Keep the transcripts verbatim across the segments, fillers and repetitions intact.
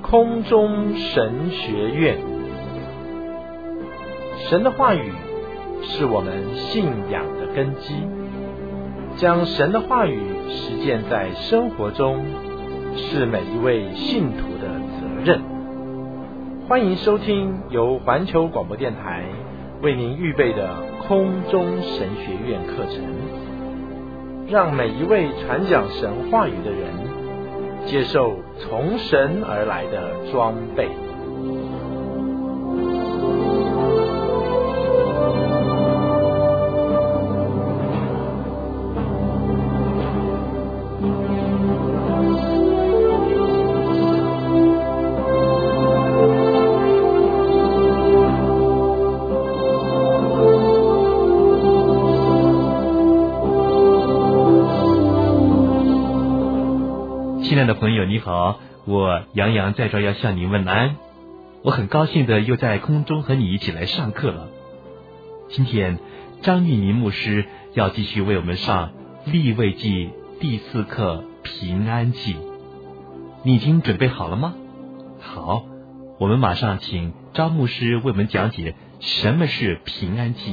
空中神学院。神的话语是我们信仰的根基，将神的话语实践在生活中，是每一位信徒的责任。欢迎收听由环球广播电台为您预备的空中神学院课程，让每一位传讲神话语的人接受从神而来的装备。 亲爱的朋友你好，我杨洋在这要向你问安。我很高兴的又在空中和你一起来上课了。今天张玉宁牧师要继续为我们上利未记第四课平安记，你已经准备好了吗？好，我们马上请张牧师为我们讲解什么是平安记。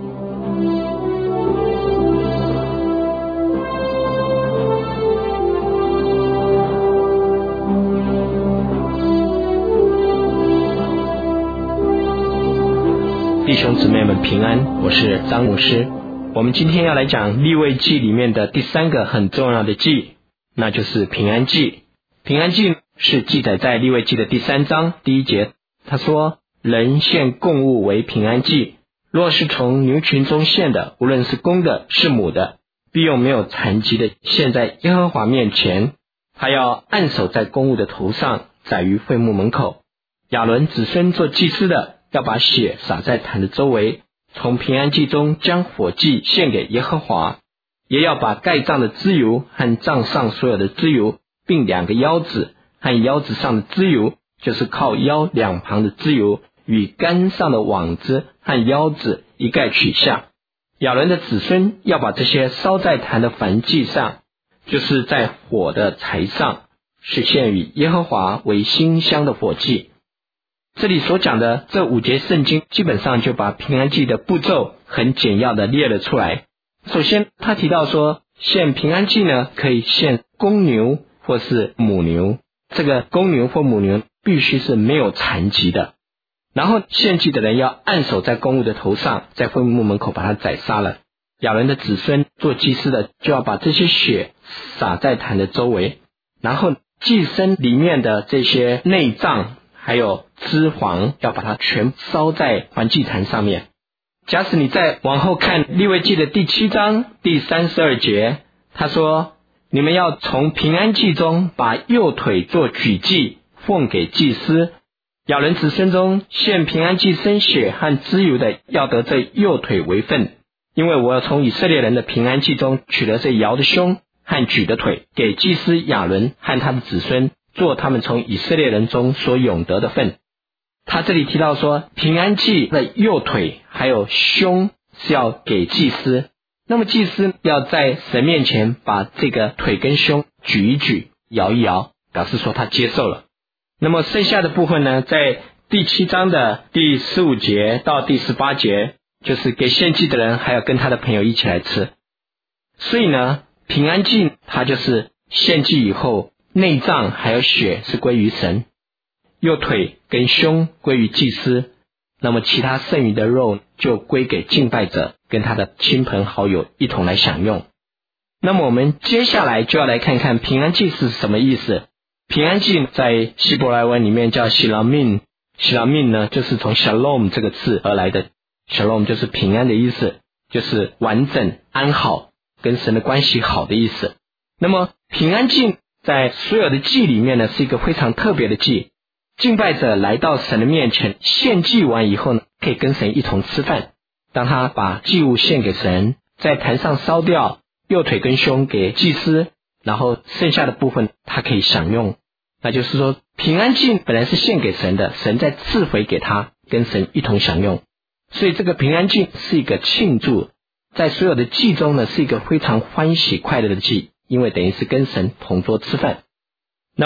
弟兄姊妹们平安，我是张牧师。我们今天要来讲利未记里面的第三个很重要的记，那就是平安记。平安记是记载在利未记的第三章第一节，他说：人献供物为平安祭，若是从牛群中献的，无论是公的是母的，必用没有残疾的献在耶和华面前，他要按手在供物的头上，宰于会幕门口。亚伦子孙做祭司的，要把血洒在坛的周围，从平安祭中将火祭献给耶和华，也要把盖帐的脂油和帐上所有的脂油，并两个腰子和腰子上的脂油，就是靠腰两旁的脂油，与杆上的网子和腰子一概取下。亚伦的子孙要把这些烧在坛的燔祭上，就是在火的柴上，是献与耶和华为馨香的火祭。这里所讲的这五节圣经基本上就把平安祭的步骤很简要的列了出来。首先他提到说，献平安祭呢，可以献公牛或是母牛，这个公牛或母牛必须是没有残疾的。然后献祭的人要按手在公物的头上，在会幕门口把它宰杀了。亚伦的子孙做祭司的就要把这些血洒在坛的周围，然后祭牲里面的这些内脏还有脂肪要把它全烧在燔祭坛上面。假使你再往后看利未记的第七章第三十二节，他说：你们要从平安祭中把右腿做举祭，奉给祭司。亚伦子孙中献平安祭生血和脂油的，要得这右腿为分，因为我要从以色列人的平安祭中取了这摇的胸和举的腿，给祭司亚伦和他的子孙，做他们从以色列人中所永得的份。他这里提到说，平安祭的右腿还有胸是要给祭司，那么祭司要在神面前把这个腿跟胸举一举，摇一摇，表示说他接受了。那么剩下的部分呢，在第七章的第十五节到第十八节，就是给献祭的人还要跟他的朋友一起来吃。所以呢，平安祭它就是献祭以后，内脏还有血是归于神，右腿跟胸归于祭司，那么其他剩余的肉就归给敬拜者跟他的亲朋好友一同来享用。那么我们接下来就要来看看平安祭是什么意思。平安祭在希伯来文里面叫希拉命，希拉命呢就是从 shalom 这个字而来的， shalom 就是平安的意思，就是完整安好，跟神的关系好的意思。那么平安祭在所有的祭里面呢，是一个非常特别的祭。敬拜者来到神的面前，献祭完以后呢，可以跟神一同吃饭。当他把祭物献给神，在坛上烧掉，右腿跟胸给祭司，然后剩下的部分他可以享用。那就是说，平安祭本来是献给神的，神在赐回给他，跟神一同享用。所以这个平安祭是一个庆祝，在所有的祭中呢，是一个非常欢喜快乐的祭，因为等于是跟神同桌吃饭。那么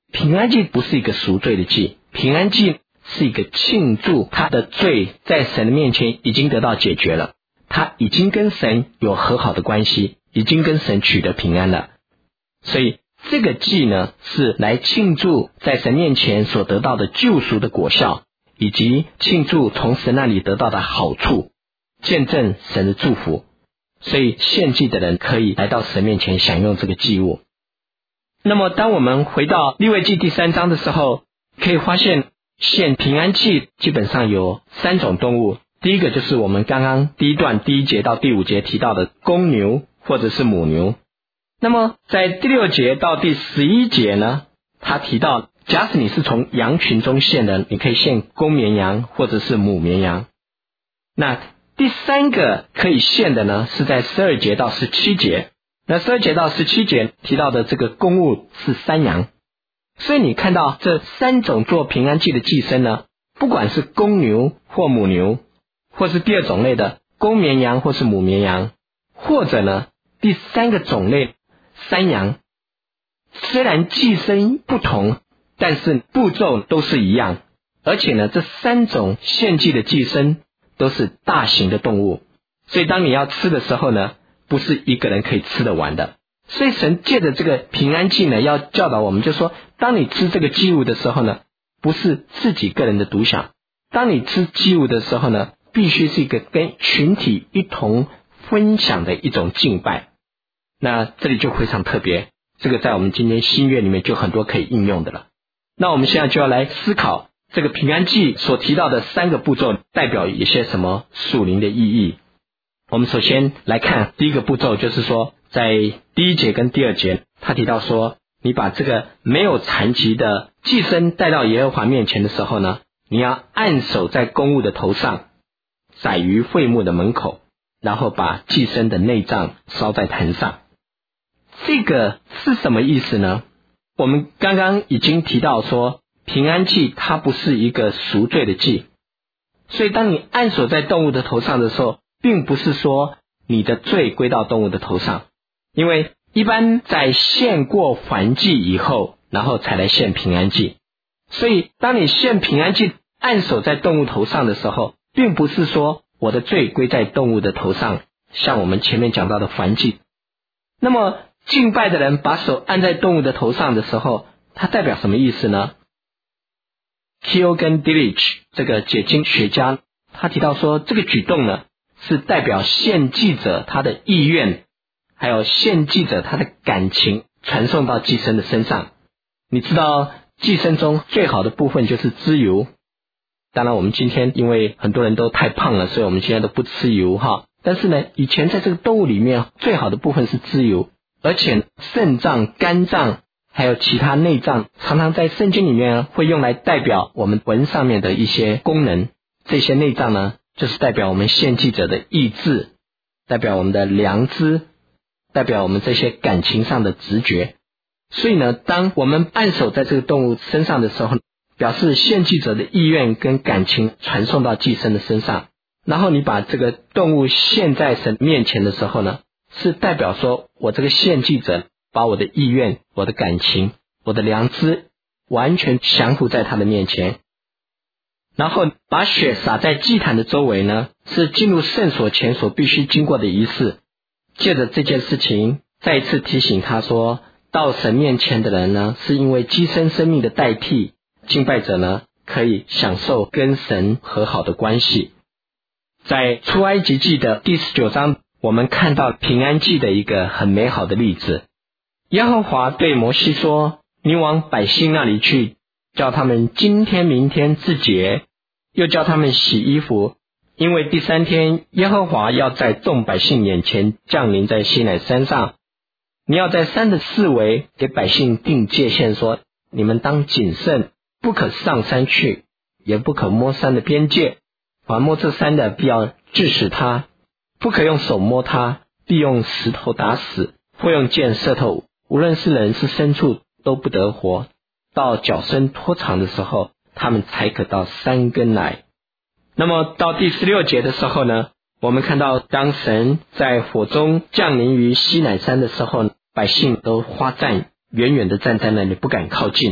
平安祭不是一个赎罪的祭，平安祭是一个庆祝他的罪在神的面前已经得到解决了，他已经跟神有和好的关系，已经跟神取得平安了。所以这个祭呢，是来庆祝在神面前所得到的救赎的果效，以及庆祝从神那里得到的好处，见证神的祝福。所以献祭的人可以来到神面前享用这个祭物。那么当我们回到利未记第三章的时候，可以发现献平安祭基本上有三种动物。第一个就是我们刚刚第一段第一节到第五节提到的公牛或者是母牛。那么在第六节到第十一节呢，他提到假使你是从羊群中献的，你可以献公绵羊或者是母绵羊。那第三个可以献的呢，是在十二节到十七节。那十二节到十七节提到的这个公物是山羊。所以你看到这三种做平安祭的祭牲呢，不管是公牛或母牛，或是第二种类的公绵羊或是母绵羊，或者呢第三个种类山羊，虽然祭牲不同，但是步骤都是一样。而且呢这三种献祭的祭牲都是大型的动物，所以当你要吃的时候呢，不是一个人可以吃得完的。所以神借着这个平安祭呢，要教导我们，就是说当你吃这个祭物的时候呢，不是自己个人的独享，当你吃祭物的时候呢，必须是一个跟群体一同分享的一种敬拜。那这里就非常特别，这个在我们今天新约里面就很多可以应用的了。那我们现在就要来思考这个平安祭所提到的三个步骤代表一些什么属灵的意义。我们首先来看第一个步骤，就是说在第一节跟第二节他提到说，你把这个没有残疾的祭牲带到耶和华面前的时候呢，你要按手在公物的头上，宰于会幕的门口，然后把祭牲的内脏烧在坛上。这个是什么意思呢？我们刚刚已经提到说，平安祭它不是一个赎罪的祭，所以当你按手在动物的头上的时候，并不是说你的罪归到动物的头上，因为一般在献过燔祭以后，然后才来献平安祭。所以当你献平安祭按手在动物头上的时候，并不是说我的罪归在动物的头上，像我们前面讲到的燔祭。那么敬拜的人把手按在动物的头上的时候，它代表什么意思呢？ Keoghan Dillich 这个解经学家他提到说，这个举动呢是代表献祭者他的意愿，还有献祭者他的感情传送到祭牲的身上。你知道祭牲中最好的部分就是脂油，当然我们今天因为很多人都太胖了，所以我们现在都不吃油哈。但是呢，以前在这个动物里面最好的部分是脂油，而且肾脏、肝脏还有其他内脏常常在圣经里面会用来代表我们魂上面的一些功能。这些内脏呢，就是代表我们献祭者的意志，代表我们的良知，代表我们这些感情上的直觉。所以呢，当我们按手在这个动物身上的时候，表示献祭者的意愿跟感情传送到祭牲的身上。然后你把这个动物献在神面前的时候呢，是代表说我这个献祭者把我的意愿、我的感情、我的良知完全降服在他的面前。然后把血洒在祭坛的周围呢，是进入圣所前所必须经过的仪式。借着这件事情再一次提醒他说，到神面前的人呢，是因为祭牲生命的代替，敬拜者呢可以享受跟神和好的关系。在出埃及记的第十九章，我们看到平安祭的一个很美好的例子。耶和华对摩西说，你往百姓那里去，叫他们今天明天自洁，又叫他们洗衣服，因为第三天耶和华要在众百姓眼前降临在西乃山上。你要在山的四围给百姓定界限，说你们当谨慎，不可上山去，也不可摸山的边界，凡摸这山的必要治死他，不可用手摸他，必用石头打死，或用箭射透，无论是人是牲畜都不得活。到脚伸拖长的时候，他们才可到山根来。那么到第十六节的时候呢，我们看到当神在火中降临于西乃山的时候，百姓都发战，远远的站在那里不敢靠近。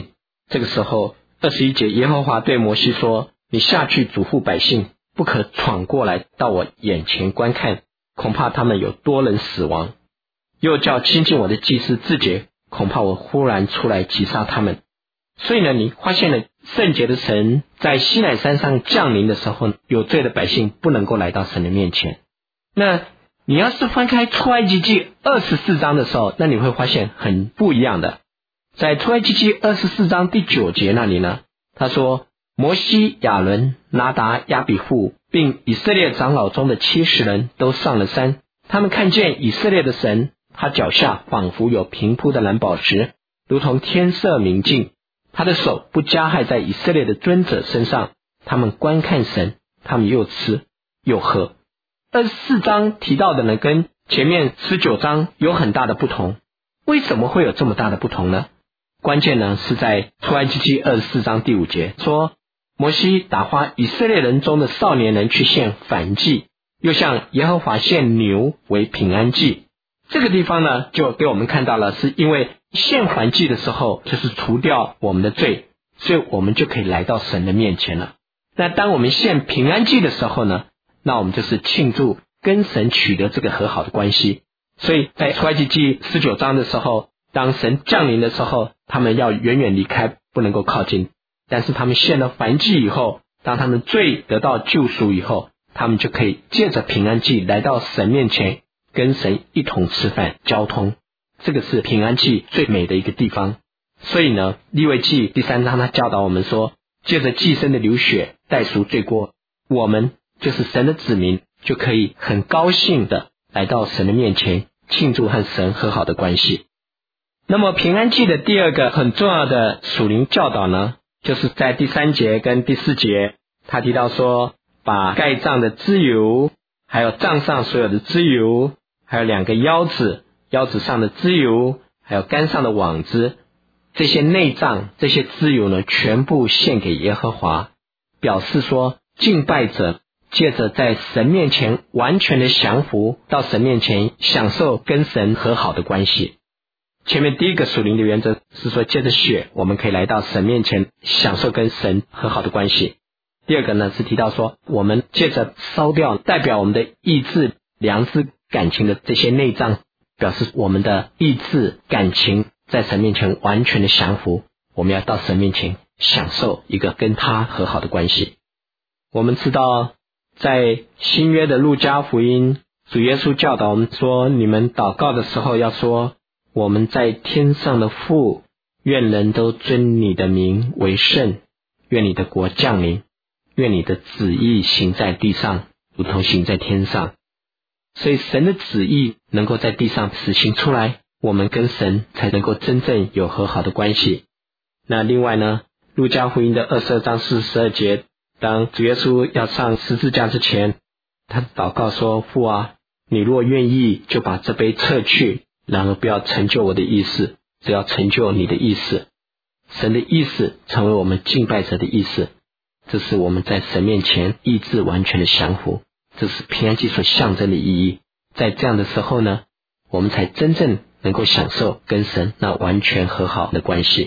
这个时候二十一节，耶和华对摩西说，你下去嘱咐百姓，不可闯过来到我眼前观看，恐怕他们有多人死亡。又叫亲近我的祭司自洁，恐怕我忽然出来击杀他们。所以呢，你发现了圣洁的神在西乃山上降临的时候，有罪的百姓不能够来到神的面前。那你要是翻开出埃及记二十四章的时候，那你会发现很不一样的。在出埃及记二十四章第九节那里呢，他说，摩西、亚伦、拿达、亚比户并以色列长老中的七十人都上了山，他们看见以色列的神，他脚下仿佛有平铺的蓝宝石，如同天色明净，他的手不加害在以色列的尊者身上，他们观看神，他们又吃又喝。二十四章提到的呢，跟前面十九章有很大的不同。为什么会有这么大的不同呢？关键呢是在出埃及记二十四章第五节说，摩西打发以色列人中的少年人去献燔祭，又向耶和华献牛为平安祭。这个地方呢，就给我们看到了，是因为献燔祭的时候就是除掉我们的罪，所以我们就可以来到神的面前了。那当我们献平安祭的时候呢，那我们就是庆祝跟神取得这个和好的关系。所以在出埃及记十九章的时候，当神降临的时候，他们要远远离开，不能够靠近。但是他们献了燔祭以后，当他们罪得到救赎以后，他们就可以借着平安祭来到神面前，跟神一同吃饭交通。这个是平安祭最美的一个地方。所以呢，利未记第三章他教导我们说，借着祭牲的流血代赎罪过，我们就是神的子民，就可以很高兴的来到神的面前，庆祝和神和好的关系。那么平安祭的第二个很重要的属灵教导呢，就是在第三节跟第四节，他提到说，把盖脏的脂油，还有帐上所有的脂油，还有两个腰子，腰子上的脂油，还有杆上的网子，这些内脏，这些脂油呢，全部献给耶和华，表示说敬拜者借着在神面前完全的降服，到神面前享受跟神和好的关系。前面第一个属灵的原则是说，借着血我们可以来到神面前享受跟神和好的关系。第二个呢是提到说，我们借着烧掉代表我们的意志、良知、感情的这些内脏，表示我们的意志、感情在神面前完全的降服，我们要到神面前享受一个跟他和好的关系。我们知道在新约的路加福音，主耶稣教导我们说，你们祷告的时候要说，我们在天上的父，愿人都尊你的名为圣，愿你的国降临，愿你的旨意行在地上，如同行在天上。所以神的旨意能够在地上实行出来，我们跟神才能够真正有和好的关系。那另外呢，路加福音的二十二章四十二节，当主耶稣要上十字架之前，他祷告说，父啊，你若愿意就把这杯撤去，然而不要成就我的意思，只要成就你的意思。神的意思成为我们敬拜者的意思，这是我们在神面前意志完全的降服，这是平安祭所象征的意义。在这样的时候呢，我们才真正能够享受跟神那完全和好的关系。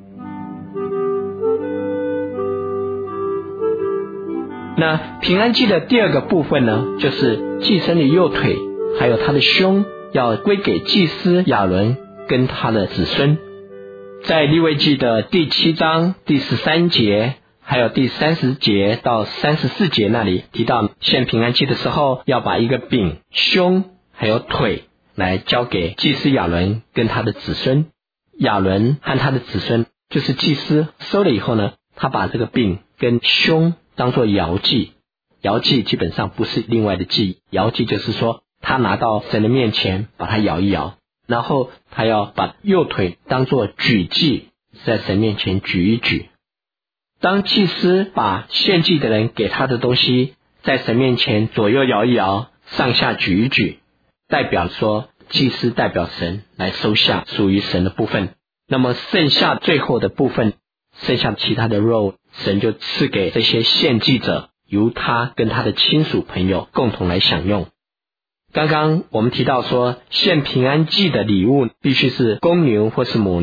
那平安祭的第二个部分呢，就是祭牲的右腿还有他的胸要归给祭司亚伦跟他的子孙。在利未记的第七章第十三节还有第三十节到三十四节那里提到，献平安祭的时候要把一个饼、胸还有腿来交给祭司亚伦跟他的子孙。亚伦和他的子孙就是祭司收了以后呢，他把这个饼跟胸当作摇祭。摇祭基本上不是另外的祭，摇祭就是说他拿到神的面前把它摇一摇，然后他要把右腿当作举祭，在神面前举一举。当祭司把献祭的人给他的东西在神面前左右摇一摇，上下举一举，代表说祭司代表神来收下属于神的部分。那么剩下最后的部分，剩下其他的肉，神就赐给这些献祭者，由他跟他的亲属朋友共同来享用。刚刚我们提到说，献平安祭的礼物必须是公牛或是母牛，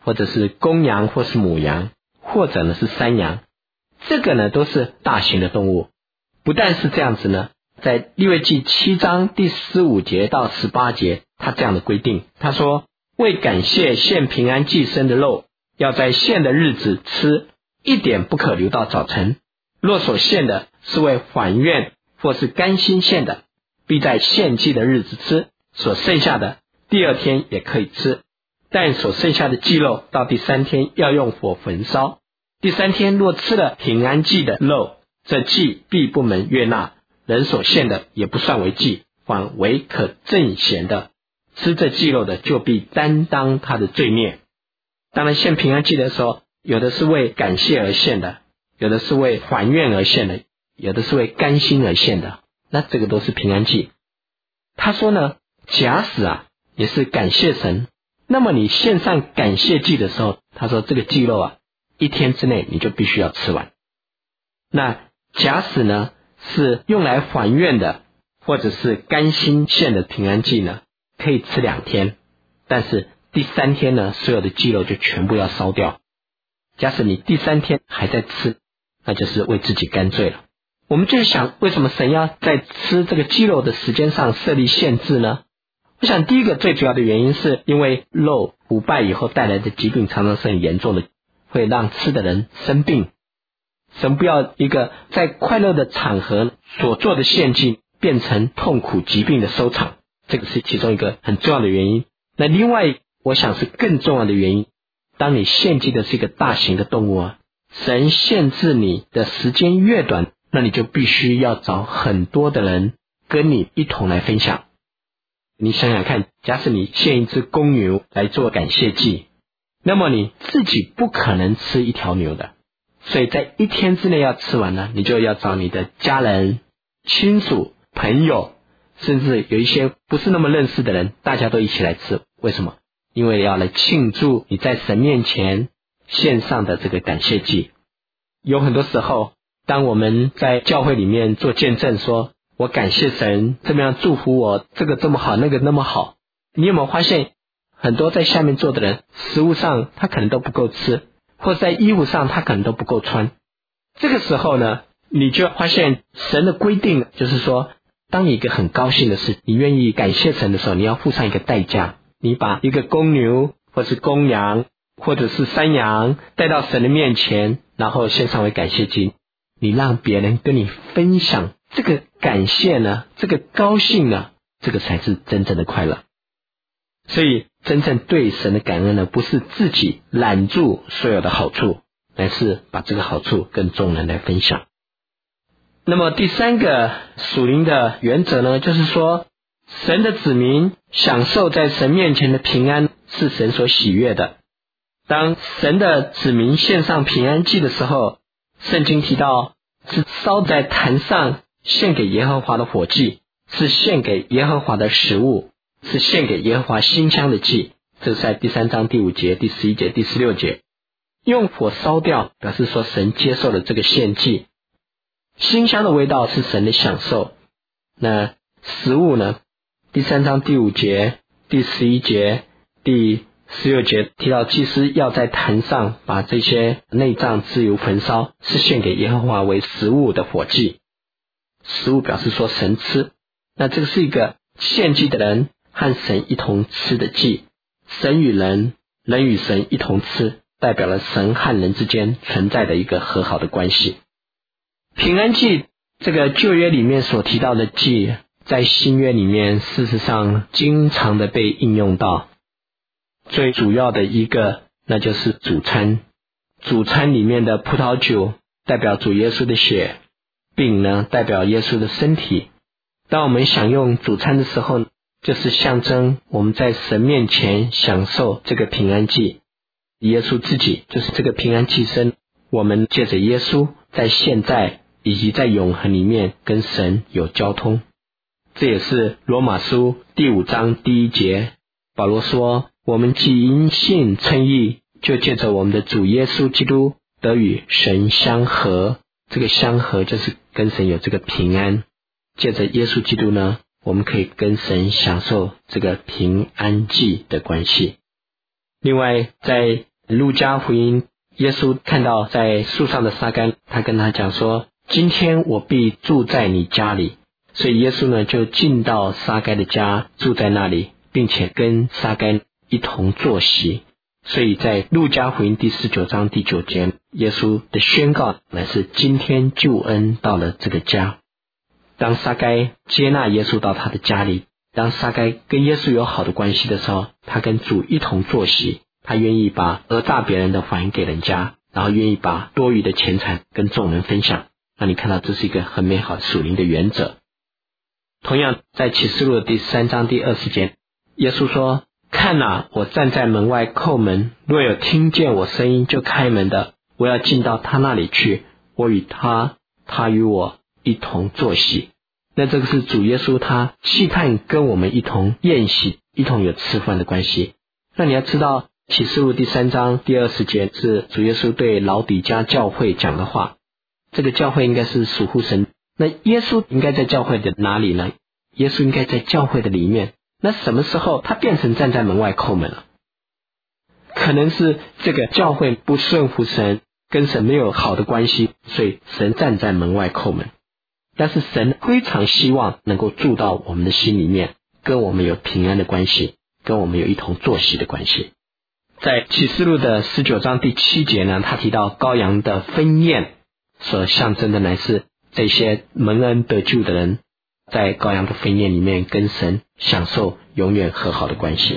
或者是公羊或是母羊，或者呢是山羊，这个呢都是大型的动物。不但是这样子呢，在利未记七章第十五节到十八节，他这样的规定，他说，为感谢献平安祭牲的肉，要在献的日子吃，一点不可留到早晨。若所献的是为还愿或是甘心献的，必在献祭的日子吃，所剩下的第二天也可以吃。但所剩下的祭肉到第三天要用火焚烧。第三天若吃了平安祭的肉，这祭必不能悦纳，人所献的也不算为祭，反为可正贤的。吃这祭肉的就必担当他的罪孽。当然献平安祭的时候，有的是为感谢而献的，有的是为还愿而献的，有的是为甘心而献的，那这个都是平安祭。他说呢，假使啊也是感谢神，那么你献上感谢祭的时候，他说这个祭肉啊一天之内你就必须要吃完。那假使呢是用来还愿的，或者是甘心献的平安祭呢，可以吃两天，但是第三天呢所有的祭肉就全部要烧掉。假使你第三天还在吃，那就是为自己干罪了。我们就想，为什么神要在吃这个鸡肉的时间上设立限制呢？我想第一个最主要的原因是因为肉腐败以后带来的疾病常常是很严重的，会让吃的人生病。神不要一个在快乐的场合所做的献祭变成痛苦疾病的收场，这个是其中一个很重要的原因。那另外我想是更重要的原因，当你献祭的是一个大型的动物啊，神限制你的时间越短，那你就必须要找很多的人跟你一同来分享。你想想看，假使你献一只公牛来做感谢祭，那么你自己不可能吃一条牛的，所以在一天之内要吃完呢，你就要找你的家人、亲属、朋友，甚至有一些不是那么认识的人，大家都一起来吃。为什么？因为要来庆祝你在神面前献上的这个感谢祭。有很多时候，当我们在教会里面做见证，说我感谢神这么样祝福我，这个这么好，那个那么好，你有没有发现很多在下面坐的人，食物上他可能都不够吃，或在衣服上他可能都不够穿。这个时候呢，你就发现神的规定就是说，当你一个很高兴的事，你愿意感谢神的时候，你要付上一个代价。你把一个公牛或是公羊或者是山羊带到神的面前，然后献上为感谢祭，你让别人跟你分享这个感谢呢，这个高兴呢，这个才是真正的快乐。所以真正对神的感恩呢，不是自己揽住所有的好处，而是把这个好处跟众人来分享。那么第三个属灵的原则呢，就是说神的子民享受在神面前的平安是神所喜悦的。当神的子民献上平安祭的时候，圣经提到是烧在坛上献给耶和华的火祭，是献给耶和华的食物，是献给耶和华馨香的祭。这是在第三章第五节、第十一节、第十六节。用火烧掉，表示说神接受了这个献祭。馨香的味道是神的享受。那食物呢？第三章第五节、第十一节、第十六节提到祭司要在坛上把这些内脏脂油焚烧，是献给耶和华为食物的火祭。食物表示说神吃，那这个是一个献祭的人和神一同吃的祭。神与人，人与神一同吃，代表了神和人之间存在的一个和好的关系。平安祭，这个旧约里面所提到的祭，在新约里面事实上经常的被应用到。最主要的一个那就是主餐。主餐里面的葡萄酒代表主耶稣的血，饼呢代表耶稣的身体。当我们享用主餐的时候，就是象征我们在神面前享受这个平安祭。耶稣自己就是这个平安祭牲，我们借着耶稣在现在以及在永恒里面跟神有交通。这也是罗马书第五章第一节，保罗说，我们既因信称义，就借着我们的主耶稣基督得与神相合。这个相合就是跟神有这个平安。借着耶稣基督呢，我们可以跟神享受这个平安祭的关系。另外在路加福音，耶稣看到在树上的撒该，他跟他讲说，今天我必住在你家里。所以耶稣呢就进到撒该的家，住在那里，并且跟撒该一同坐席。所以在路加福音第十九章第九节，耶稣的宣告乃是今天救恩到了这个家。当撒该接纳耶稣到他的家里，当撒该跟耶稣有好的关系的时候，他跟主一同坐席，他愿意把讹诈别人的还给人家，然后愿意把多余的钱财跟众人分享。那你看到这是一个很美好属灵的原则。同样在启示录的第三章第二十节，耶稣说，看哪，我站在门外叩门，若有听见我声音就开门的，我要进到他那里去，我与他，他与我一同坐席。那这个是主耶稣他期盼跟我们一同宴席，一同有吃饭的关系。那你要知道启示录第三章第二十节是主耶稣对老底嘉教会讲的话，这个教会应该是属乎神。那耶稣应该在教会的哪里呢？耶稣应该在教会的里面。那什么时候他变成站在门外叩门了？可能是这个教会不顺服神，跟神没有好的关系，所以神站在门外叩门。但是神非常希望能够住到我们的心里面，跟我们有平安的关系，跟我们有一同坐席的关系。在启示录的十九章第七节呢，他提到羔羊的婚宴所象征的乃是这些蒙恩得救的人在羔羊的婚宴里面跟神享受永远和好的关系。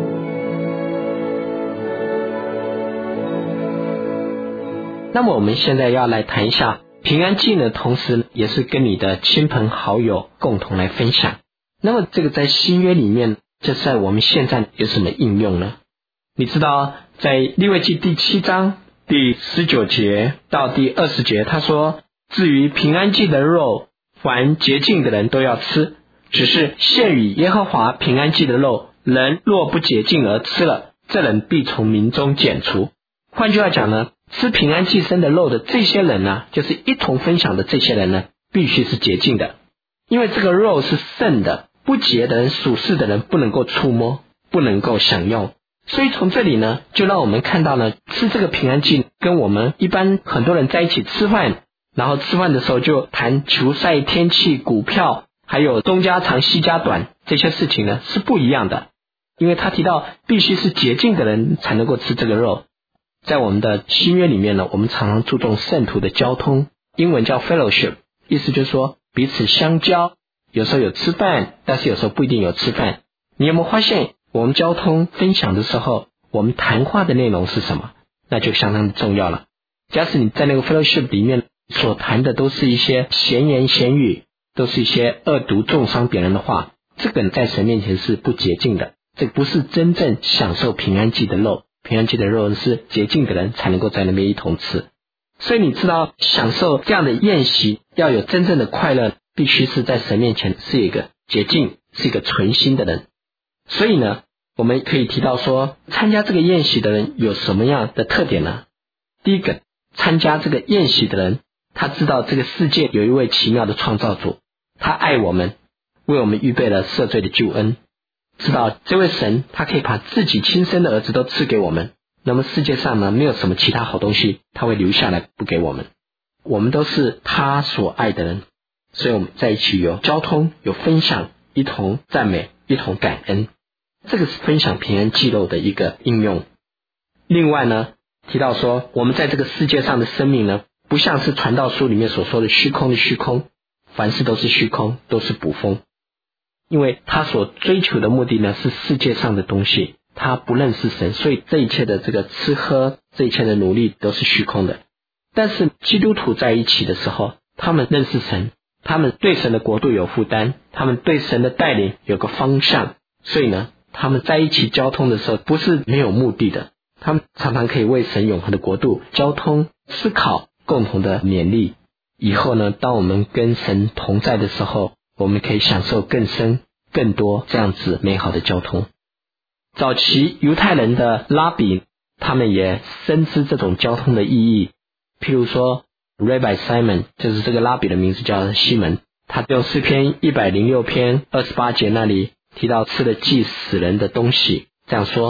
那么我们现在要来谈一下平安祭呢，同时也是跟你的亲朋好友共同来分享。那么这个在新约里面，这在我们现在有什么应用呢？你知道在利未记第七章第十九节到第二十节，他说，至于平安祭的肉，凡洁净的人都要吃，只是献与耶和华平安祭的肉，人若不洁净而吃了，这人必从民中剪除。换句话讲呢，吃平安祭牲的肉的这些人呢，就是一同分享的这些人呢，必须是洁净的，因为这个肉是圣的，不洁的人、属世的人不能够触摸，不能够享用。所以从这里呢，就让我们看到呢，吃这个平安祭跟我们一般很多人在一起吃饭，然后吃饭的时候就谈球赛、天气、股票，还有东家长西家短，这些事情呢是不一样的。因为他提到必须是洁净的人才能够吃这个肉。在我们的新约里面呢，我们常常注重圣徒的交通，英文叫 fellowship， 意思就是说彼此相交，有时候有吃饭，但是有时候不一定有吃饭。你有没有发现我们交通分享的时候，我们谈话的内容是什么？那就相当的重要了。假使你在那个 fellowship 里面所谈的都是一些闲言闲语，都是一些恶毒重伤别人的话，这个在神面前是不洁净的，这不是真正享受平安祭的肉。平安祭的肉是洁净的人才能够在那边一同吃。所以你知道享受这样的宴席要有真正的快乐，必须是在神面前是一个洁净，是一个纯心的人。所以呢，我们可以提到说，参加这个宴席的人有什么样的特点呢？第一个，参加这个宴席的人，他知道这个世界有一位奇妙的创造主，他爱我们，为我们预备了赦罪的救恩，知道这位神他可以把自己亲生的儿子都赐给我们，那么世界上呢，没有什么其他好东西他会留下来不给我们。我们都是他所爱的人，所以我们在一起有交通，有分享，一同赞美，一同感恩。这个是分享平安祭肉的一个应用。另外呢，提到说我们在这个世界上的生命呢，不像是传道书里面所说的虚空的虚空，凡事都是虚空，都是捕风。因为他所追求的目的呢，是世界上的东西，他不认识神，所以这一切的这个吃喝，这一切的努力都是虚空的。但是基督徒在一起的时候，他们认识神，他们对神的国度有负担，他们对神的带领有个方向，所以呢，他们在一起交通的时候不是没有目的的，他们常常可以为神永恒的国度交通、思考，共同的勉励。以后呢，当我们跟神同在的时候，我们可以享受更深、更多这样子美好的交通。早期犹太人的拉比，他们也深知这种交通的意义。譬如说 Rabbi Simon， 就是这个拉比的名字叫西门，他用诗篇一百零六篇二十八节那里提到吃了祭死人的东西，这样说：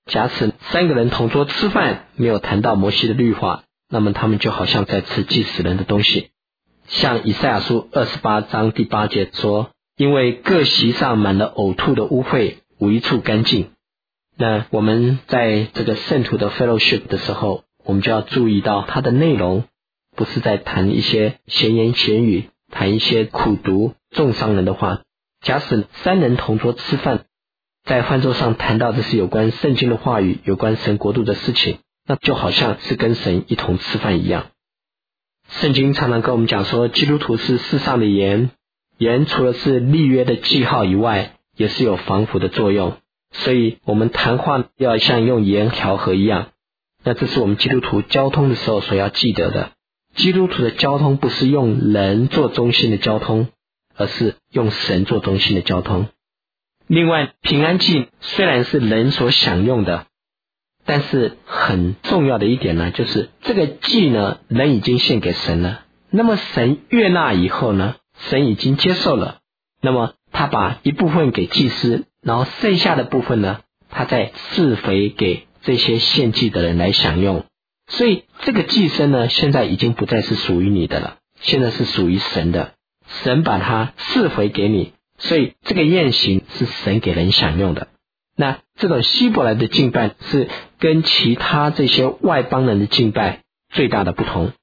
假使三个人同桌吃饭，没有谈到摩西的律法，那么他们就好像在吃祭死人的东西。像以赛亚书二十八章第八节说，因为各席上满了呕吐的污秽，无一处干净。那我们在这个圣徒的 fellowship 的时候，我们就要注意到它的内容不是在谈一些闲言闲语，谈一些苦毒重伤人的话。假使三人同桌吃饭，在饭桌上谈到的是有关圣经的话语，有关神国度的事情，那就好像是跟神一同吃饭一样。圣经常常跟我们讲说，基督徒是世上的盐，盐除了是立约的记号以外，也是有防腐的作用，所以我们谈话要像用盐调和一样。那这是我们基督徒交通的时候所要记得的。基督徒的交通不是用人做中心的交通，而是用神做中心的交通。另外，平安祭虽然是人所享用的，但是很重要的一点呢，就是这个祭呢，人已经献给神了。那么神悦纳以后呢，神已经接受了，那么他把一部分给祭司，然后剩下的部分呢，他再赐肥给这些献祭的人来享用。所以这个祭牲呢，现在已经不再是属于你的了，现在是属于神的。神把它赐回给你，所以这个宴席是神给人享用的。那这种希伯来的敬拜是跟其他这些外邦人的敬拜最大的不同。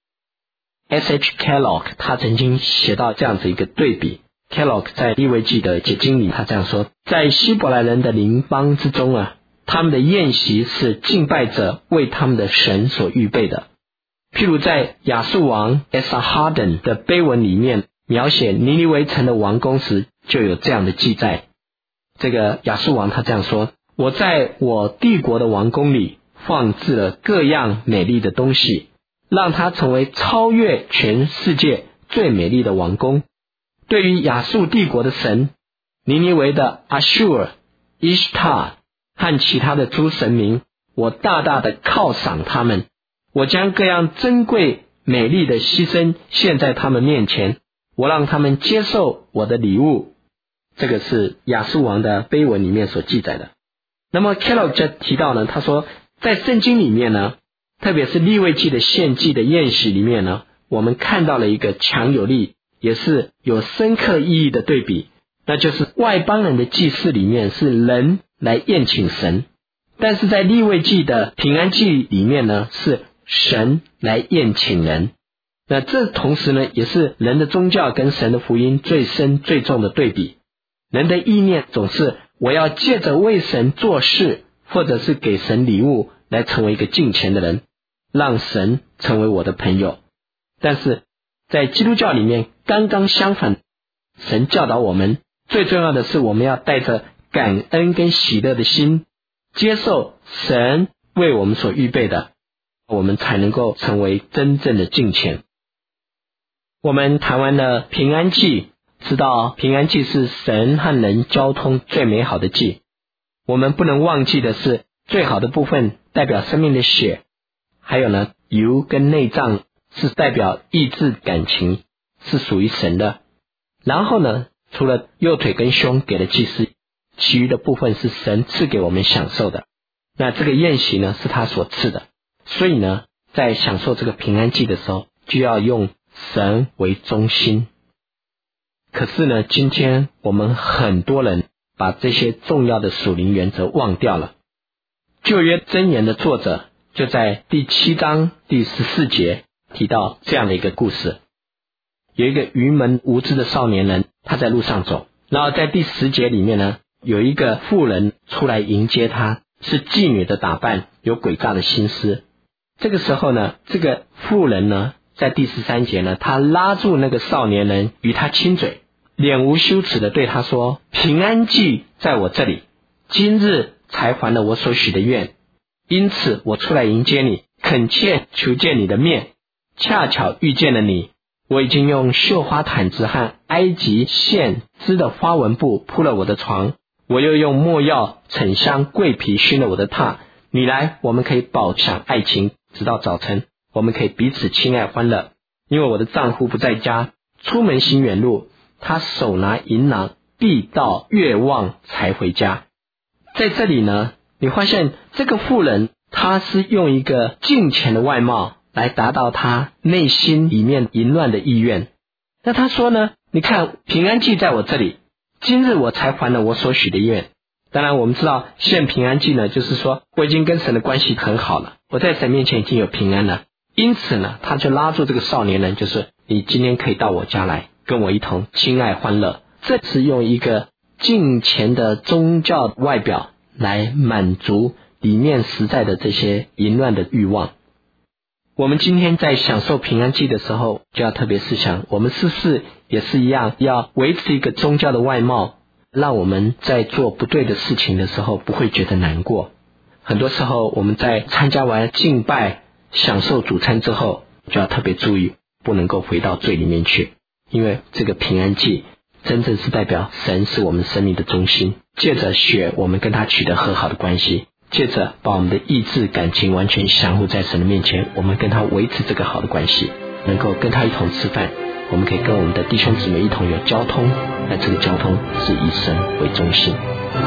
S H Kellogg 他曾经写到这样子一个对比。 Kellogg 在利未记的解经里他这样说，在希伯来人的邻邦之中啊，他们的宴席是敬拜者为他们的神所预备的。譬如在亚述王 Esarhaddon 的碑文里面描写尼尼微城的王宫时，就有这样的记载。这个亚述王他这样说，我在我帝国的王宫里放置了各样美丽的东西，让它成为超越全世界最美丽的王宫。对于亚述帝国的神，尼尼微的 Ashur、Ishtar 和其他的诸神明，我大大的犒赏他们，我将各样珍贵美丽的牺牲献在他们面前，我让他们接受我的礼物。这个是亚述王的碑文里面所记载的。那么 Kellogg 就提到呢，他说在圣经里面呢，特别是利未记的献祭的宴席里面呢，我们看到了一个强有力也是有深刻意义的对比，那就是外邦人的祭祀里面是人来宴请神，但是在利未记的平安祭里面呢，是神来宴请人。那这同时呢，也是人的宗教跟神的福音最深最重的对比。人的意念总是我要借着为神做事，或者是给神礼物，来成为一个敬虔的人，让神成为我的朋友。但是在基督教里面刚刚相反，神教导我们最重要的是我们要带着感恩跟喜乐的心，接受神为我们所预备的，我们才能够成为真正的敬虔。我们谈完了平安祭，知道平安祭是神和人交通最美好的祭。我们不能忘记的是，最好的部分代表生命的血，还有呢，油跟内脏是代表意志感情，是属于神的。然后呢，除了右腿跟胸给了祭司，其余的部分是神赐给我们享受的。那这个宴席呢，是他所赐的。所以呢，在享受这个平安祭的时候，就要用神为中心。可是呢，今天我们很多人把这些重要的属灵原则忘掉了。旧约箴言的作者就在第七章第十四节提到这样的一个故事。有一个愚蒙无知的少年人，他在路上走，然后在第十节里面呢，有一个妇人出来迎接他，是妓女的打扮，有诡诈的心思。这个时候呢，这个妇人呢，在第十三节呢，他拉住那个少年人，与他亲嘴，脸无羞耻的对他说，平安祭在我这里，今日才还了我所许的愿，因此我出来迎接你，恳切求见你的面，恰巧遇见了你。我已经用绣花毯子和埃及线织的花纹布铺了我的床，我又用没药、沉香、桂皮熏了我的榻。你来，我们可以饱享爱情，直到早晨，我们可以彼此亲爱欢乐。因为我的丈夫不在家，出门行远路，他手拿银囊，必到月望才回家。在这里呢， 你发现这个妇人她是用一个敬虔的外貌来达到她内心里面淫乱的意愿。那她说呢，你看平安祭在我这里，今日我才还了我所许的愿。当然我们知道献平安祭呢，就是说我已经跟神的关系很好了，我在神面前已经有平安了。因此呢，他就拉住这个少年人，就是你今天可以到我家来跟我一同亲爱欢乐。这是用一个敬虔的宗教外表来满足里面实在的这些淫乱的欲望。我们今天在享受平安祭的时候，就要特别思想，我们是不是也是一样，要维持一个宗教的外貌，让我们在做不对的事情的时候不会觉得难过。很多时候我们在参加完敬拜享受主餐之后，就要特别注意不能够回到罪里面去，因为这个平安祭真正是代表神是我们生命的中心，借着血我们跟他取得和好的关系，借着把我们的意志感情完全降服在神的面前，我们跟他维持这个好的关系，能够跟他一同吃饭，我们可以跟我们的弟兄姊妹一同有交通，那这个交通是以神为中心。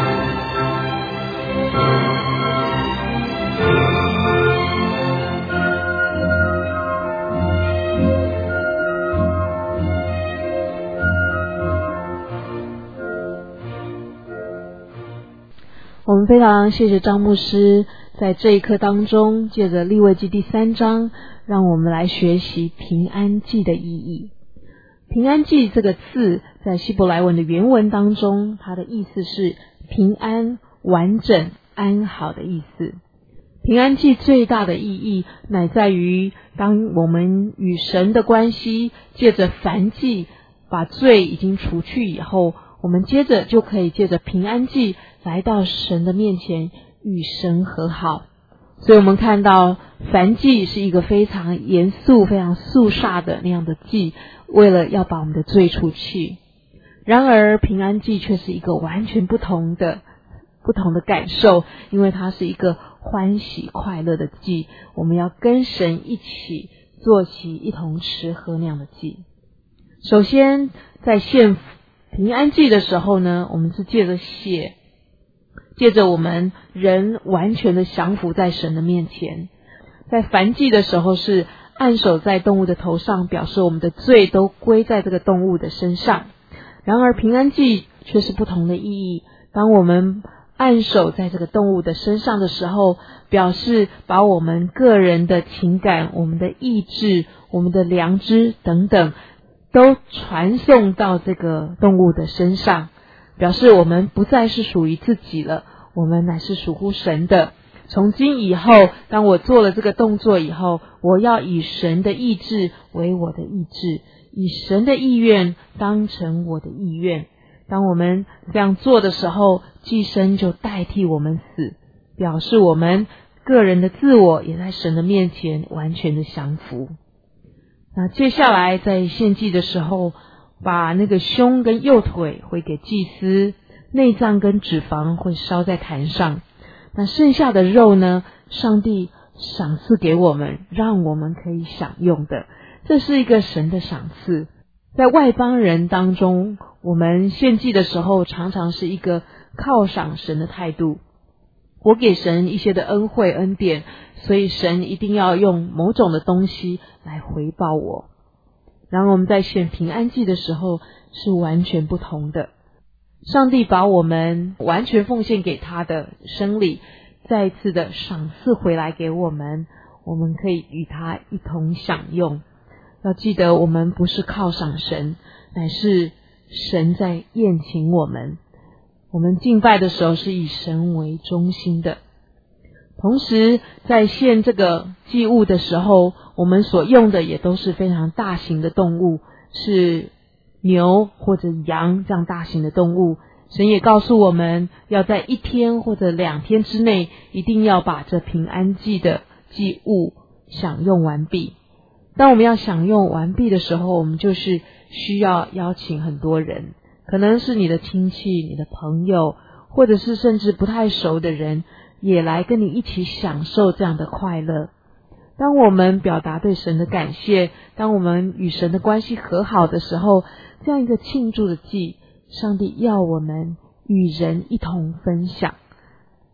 我们非常谢谢张牧师在这一课当中，借着利未记第三章，让我们来学习平安祭的意义。平安祭这个字在希伯来文的原文当中，它的意思是平安、完整、安好的意思。平安祭最大的意义乃在于，当我们与神的关系借着燔祭把罪已经除去以后，我们接着就可以借着平安祭来到神的面前与神和好。所以我们看到燔祭是一个非常严肃非常肃杀的那样的祭，为了要把我们的罪除去。然而平安祭却是一个完全不同的不同的感受，因为它是一个欢喜快乐的祭，我们要跟神一起做起一同吃喝那样的祭。首先在献平安祭的时候呢，我们是借着血，借着我们人完全的降服在神的面前。在燔祭的时候是按手在动物的头上，表示我们的罪都归在这个动物的身上。然而平安祭却是不同的意义，当我们按手在这个动物的身上的时候，表示把我们个人的情感、我们的意志、我们的良知等等都传送到这个动物的身上，表示我们不再是属于自己了，我们乃是属乎神的。从今以后，当我做了这个动作以后，我要以神的意志为我的意志，以神的意愿当成我的意愿。当我们这样做的时候，祭牲就代替我们死，表示我们个人的自我也在神的面前完全的降服。那接下来在献祭的时候，把那个胸跟右腿会给祭司，内脏跟脂肪会烧在坛上，那剩下的肉呢，上帝赏赐给我们，让我们可以享用的，这是一个神的赏赐。在外邦人当中，我们献祭的时候常常是一个犒赏神的态度，我给神一些的恩惠恩典，所以神一定要用某种的东西来回报我。然后我们在献平安祭的时候是完全不同的，上帝把我们完全奉献给他的生理再一次的赏赐回来给我们，我们可以与他一同享用。要记得我们不是犒赏神，乃是神在宴请我们。我们敬拜的时候是以神为中心的。同时在献这个祭物的时候，我们所用的也都是非常大型的动物，是牛或者羊这样大型的动物。神也告诉我们要在一天或者两天之内一定要把这平安祭的祭物享用完毕。当我们要享用完毕的时候，我们就是需要邀请很多人，可能是你的亲戚、你的朋友，或者是甚至不太熟的人，也来跟你一起享受这样的快乐。当我们表达对神的感谢，当我们与神的关系和好的时候，这样一个庆祝的祭，上帝要我们与人一同分享。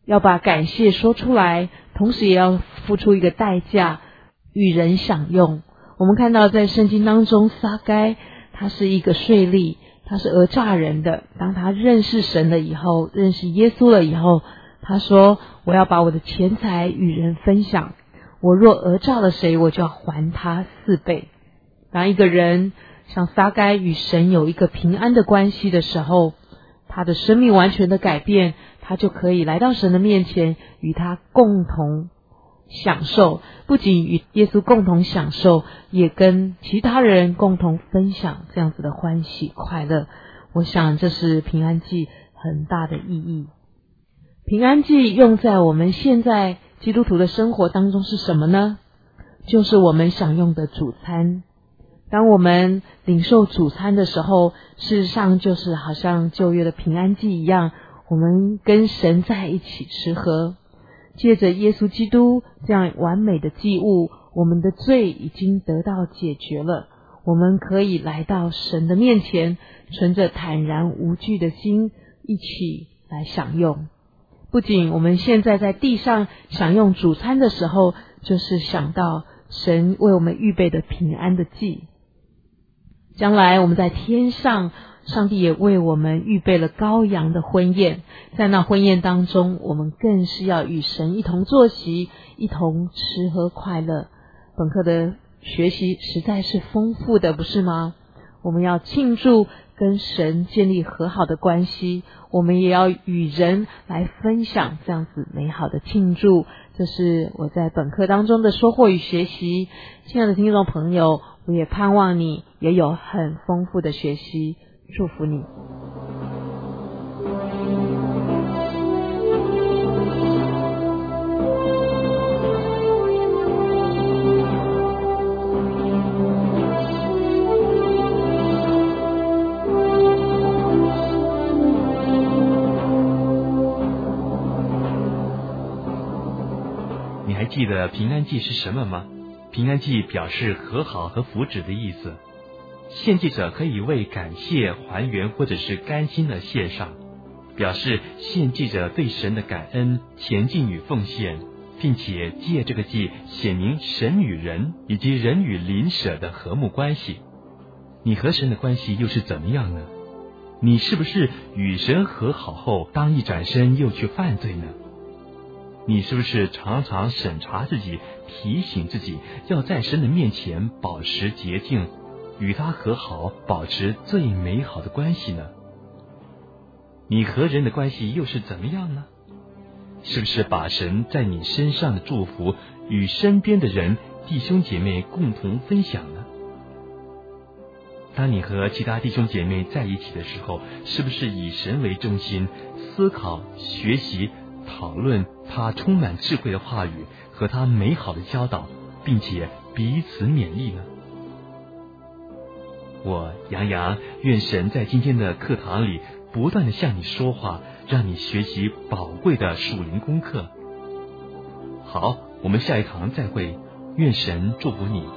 要把感谢说出来，同时也要付出一个代价，与人享用。我们看到在圣经当中，撒该他是一个税吏，他是讹诈人的。当他认识神了以后，认识耶稣了以后，他说，我要把我的钱财与人分享，我若讹诈了谁，我就要还他四倍。当一个人像撒该与神有一个平安的关系的时候，他的生命完全的改变，他就可以来到神的面前，与他共同享受，不仅与耶稣共同享受，也跟其他人共同分享这样子的欢喜快乐。我想这是平安祭很大的意义。平安祭用在我们现在基督徒的生活当中是什么呢？就是我们享用的主餐。当我们领受主餐的时候，事实上就是好像旧约的平安祭一样，我们跟神在一起吃喝。借着耶稣基督这样完美的祭物，我们的罪已经得到解决了，我们可以来到神的面前，存着坦然无惧的心一起来享用。不仅我们现在在地上享用主餐的时候，就是想到神为我们预备的平安的祭。将来我们在天上，上帝也为我们预备了羔羊的婚宴，在那婚宴当中，我们更是要与神一同坐席，一同吃喝快乐。本课的学习实在是丰富的，不是吗？我们要庆祝跟神建立和好的关系，我们也要与人来分享这样子美好的庆祝。这是我在本课当中的收获与学习。亲爱的听众朋友，我也盼望你也有很丰富的学习，祝福你。 你还记得平安祭是什么吗？平安祭表示和好和福祉的意思。献祭者可以为感谢、还原或者是甘心的献上，表示献祭者对神的感恩、前进与奉献，并且借这个祭显明神与人以及人与邻舍的和睦关系。你和神的关系又是怎么样呢？你是不是与神和好后，当一转身又去犯罪呢？你是不是常常审查自己，提醒自己要在神的面前保持洁净，与他和好，保持最美好的关系呢？你和人的关系又是怎么样呢？是不是把神在你身上的祝福与身边的人、弟兄姐妹共同分享呢？当你和其他弟兄姐妹在一起的时候，是不是以神为中心，思考、学习、讨论他充满智慧的话语和他美好的教导，并且彼此勉励呢？我杨洋愿神在今天的课堂里不断的向你说话，让你学习宝贵的属灵功课。好，我们下一堂再会，愿神祝福你。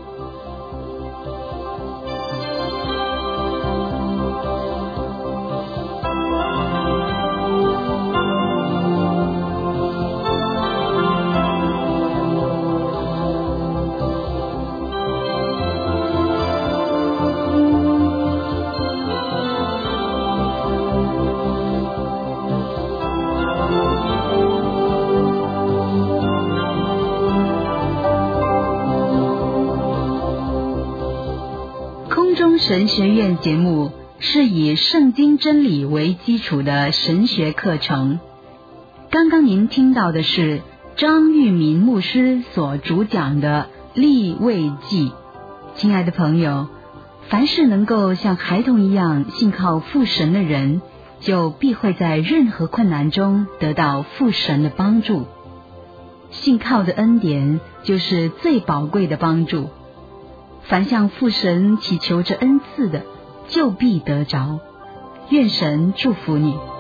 神学院节目是以圣经真理为基础的神学课程。刚刚您听到的是张玉民牧师所主讲的利未记。亲爱的朋友，凡是能够像孩童一样信靠父神的人，就必会在任何困难中得到父神的帮助。信靠的恩典就是最宝贵的帮助。凡向父神祈求着恩赐的，就必得着。愿神祝福你。